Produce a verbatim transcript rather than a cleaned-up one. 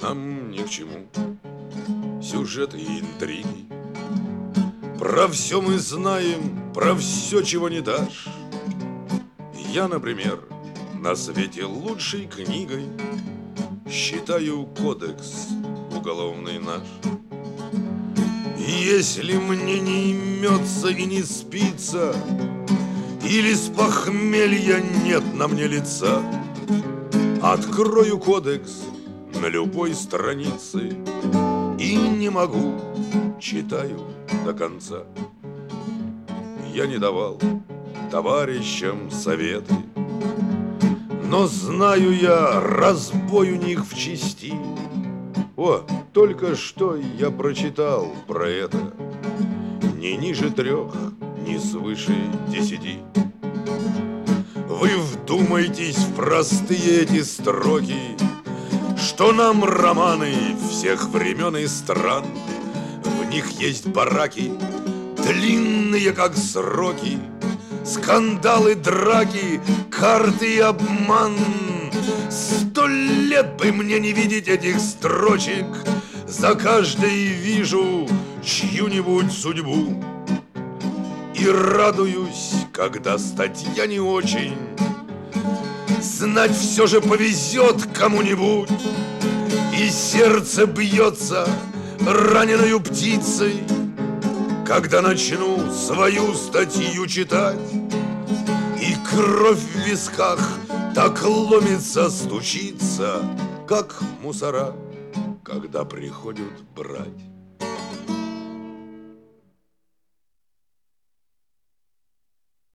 нам ни к чему сюжеты и интриги. Про все мы знаем, про все, чего не дашь. Я, например, на свете лучшей книгой считаю кодекс уголовный наш. Если мне не имется и не спится, или с похмелья нет на мне лица, открою кодекс на любой странице и не могу, читаю до конца. Я не давал товарищам советы, но знаю я разбой у них в чести. О, только что я прочитал про это. Ни ниже трех, ни свыше десяти. Вы вдумайтесь в простые эти строки, что нам романы всех времен и стран. В них есть бараки, длинные как сроки, скандалы, драки, карты и обман. Сто лет бы мне не видеть этих строчек, за каждой вижу чью-нибудь судьбу. И радуюсь, когда статья не очень, знать все же повезет кому-нибудь. И сердце бьется раненою птицей, когда начну свою статью читать. И кровь в висках так ломится, стучится, как мусора, когда приходят брать.